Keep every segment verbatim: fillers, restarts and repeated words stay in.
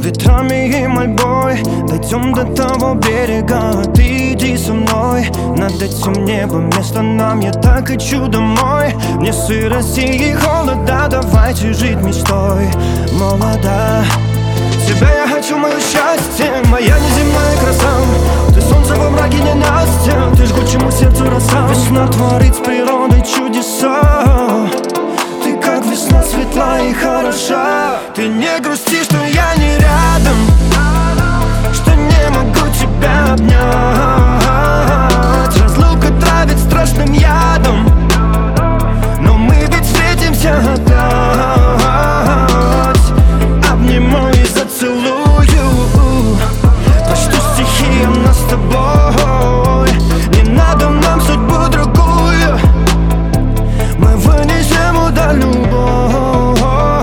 Ветрами и мольбой дойдем до того берега. Ты иди со мной, над этим небом место нам. Я так хочу домой. Мне сырости и холода, давайте жить мечтой. Молода, тебя я хочу, мое счастье, моя неземная краса. Ты солнце во мраке ненастья, ты жгучему сердцу роса. Весна творит с природой чудеса. Ты как весна светла и хороша. Ты не грусти, что я не рядом, что не могу тебя обнять. Разлука травит страшным ядом, но мы ведь встретимся опять. Обниму и зацелую, прочту стихи о нас с тобой. Не надо нам судьбу другую, мы вынесем удар любовь.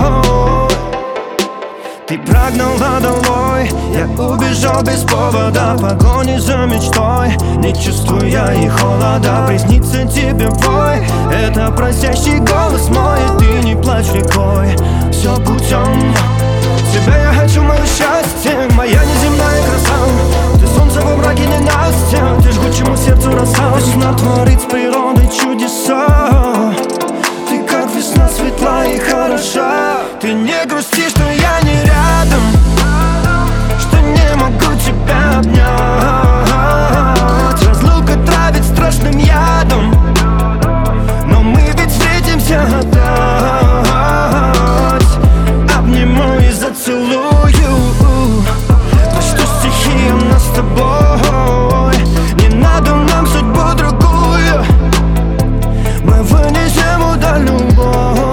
Ты прогнала долой, я убежал без повода, погони за мечтой, не чувствуя и холода. Приснится тебе бой, это просящий голос мой, и ты не плачь рекой, все путем. Тебя я хочу, мое счастье, моя неземная краса. Ты солнце во мраке ненастья, ты жгучему сердцу роса. Весна творит с природой чудеса. Ты как весна светла и хороша. Ты не грусти, что я не рядом, что не могу тебя обнять. Разлука травит страшным ядом, но мы ведь встретимся опять. Обниму и зацелую, прочту стихи о нас с тобой. Не надо нам судьбу другую, мы вынесем удар любовь.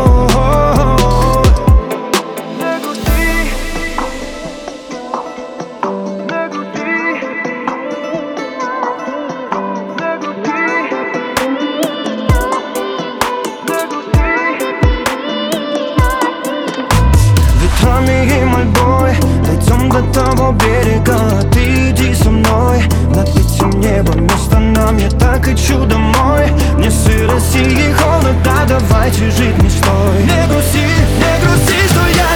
И мольбой дойдем до того берега. Ты иди со мной, над этим небом место нам. Я так хочу домой. Мне сырости и холода, давайте жить мечтой. Не грусти, не грусти, что я